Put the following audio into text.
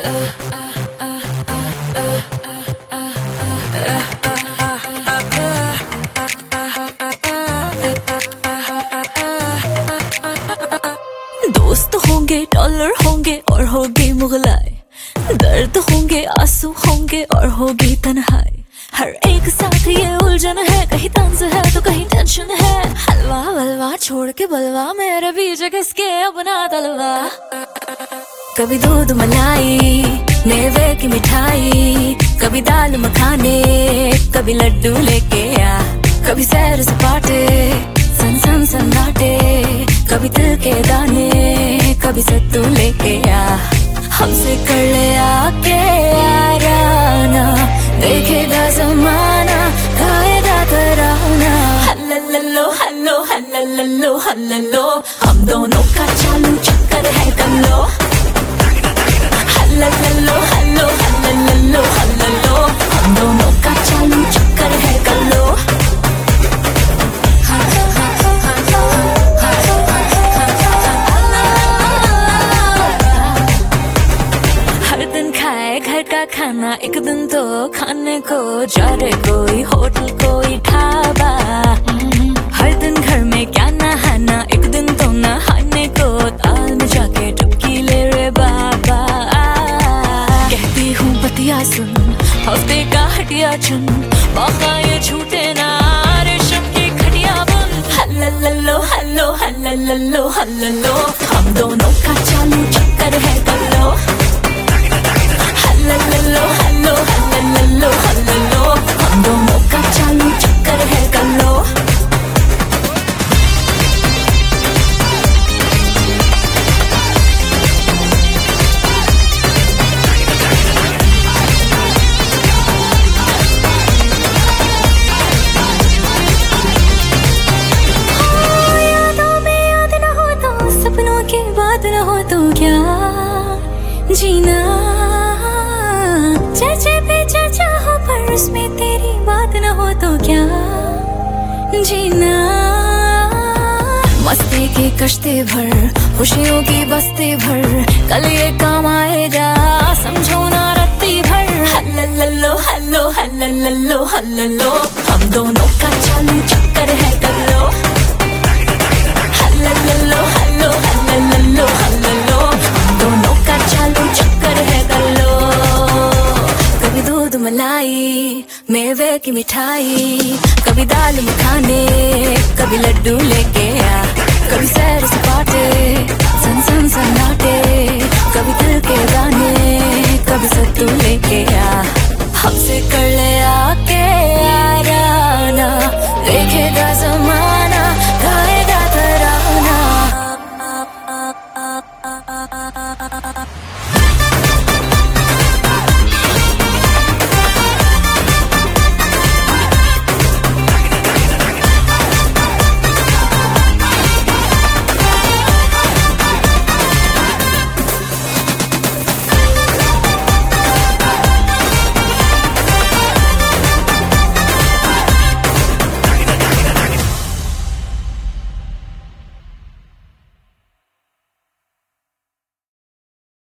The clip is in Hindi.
दोस्त होंगे, डॉलर होंगे और होगी मुगलाई, दर्द होंगे, आंसू होंगे और होगी तन्हाई। हर एक साथ ये उलझन है, कहीं तंज है तो कहीं टेंशन है। हलवा वलवा छोड़ के बलवा, मेरे बीच किसके अपना तलवा। कभी दूध मलाई, मेवे की मिठाई, कभी दाल मखाने, कभी लड्डू लेके आ। कभी सैर सपाटे, सन सन सन्नाटे, कभी तिल के दाने, कभी सत्तू लेके आ। हमसे कर ले आके याराना, देखेगा जमाना, खाएगा तराना। हल्लल्लो हल्लो हल्लल्लो हल्लल्लो, हम दोनों का चालू चक्कर है कल्लो। हल्लल्लो हल्लो हल्लल्लो हल्लल्लो, हम दोनों का चालू चक्कर है कल्लो। हर दिन खाए घर का खाना, एक दिन तो खाने को जा रे कोई होटल कोई ढाबा। हर दिन घर में क्या नहाना, एक दिन तो नहाने को ताल में जाके डुबकी ले रे बाबा। कहती हूँ बतिया सुन, हफ्ते का हटिया चुन, मौका ये छूटे ना, रेशम की खटिया बुन। हल्लल्लो हल्लो हल्लल्लो हल्लल्लो, हम दोनों का चालू चक्कर है कल्लो। हल्लल्लो हल्लो हल्लल्लो हल्लल्लो, हम दोनों का चालू चक्कर है कल्लो। यादों में याद न हो तो, सपनों की बात न हो तो क्या जीना। चर्चे पे चर्चा हो पर उसमें तेरी बात न हो तो क्या जीना। मस्ती की कश्ती भर, खुशियों की बस्ती भर, कल ये काम आएगा समझो ना रत्ती भर। हल्लल्लो हल्लो हल्लल्लो हल्लल्लो, हम दोनों का चालू चक्कर है कल्लो। हल्लल्लो हल्लो हल्लल्लो हल्लल्लो, हम दोनों का चालू चक्कर है कल्लो। कभी दूध मलाई, मेवे की मिठाई, कभी दाल मखाने, कभी लड्डू लेके आ। कभी सैर सपाटे, सन सन सन्नाटे, कभी तिल के दाने, कभी सत्तू लेके आ। हमसे कर ले आके याराना, देखेगा जमाना।